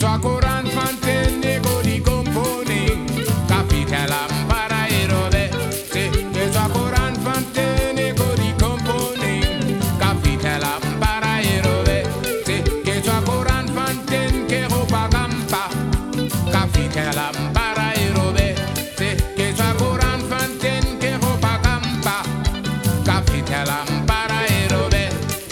tua coran fante nego di compone capitala para erode che tua coran fante nego di compone capitala para erode che tua coran fante che roba campa capitala para erode che tua coran fante che roba campa capitala para erode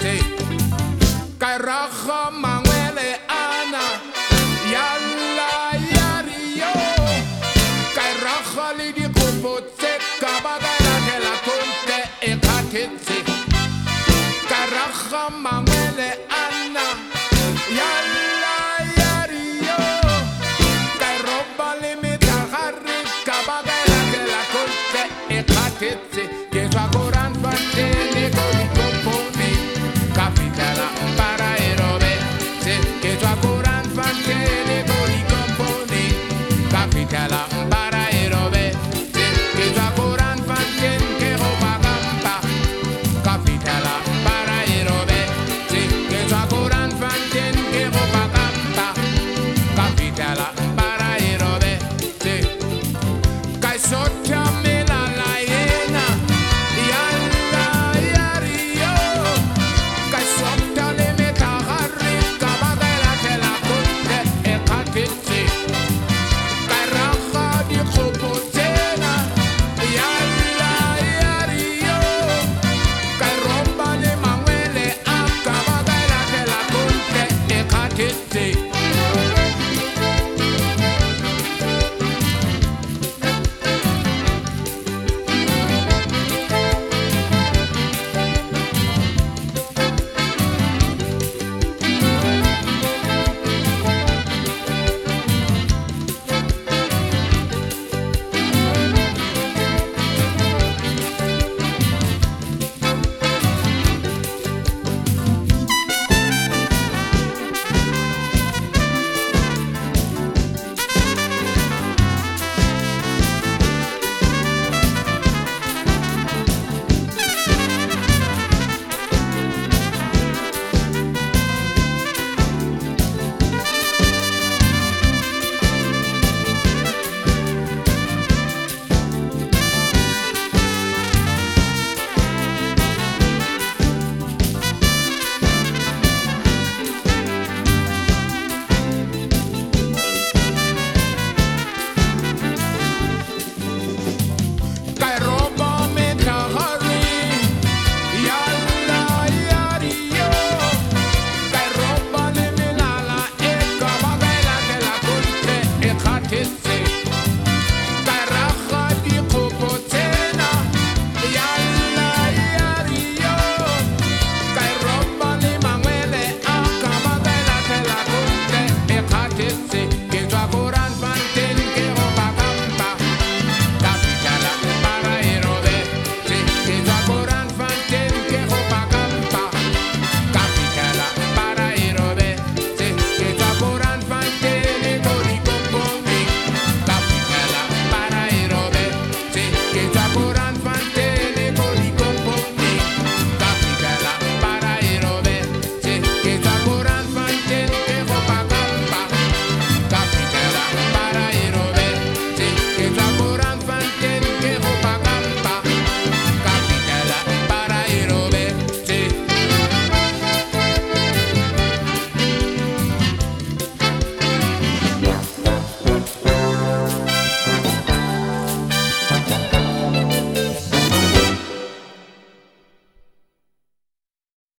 Raja Manuele Ana Yalla Yario Kai Raja Lidi Kupote Kabagala de la Conte e Katitsi Kai Raja Manuele Ana Yalla Yario Kai Roba Limita Harry Kabagala de la Conte e Katitsi Che sua coran fante nego di componi Capitala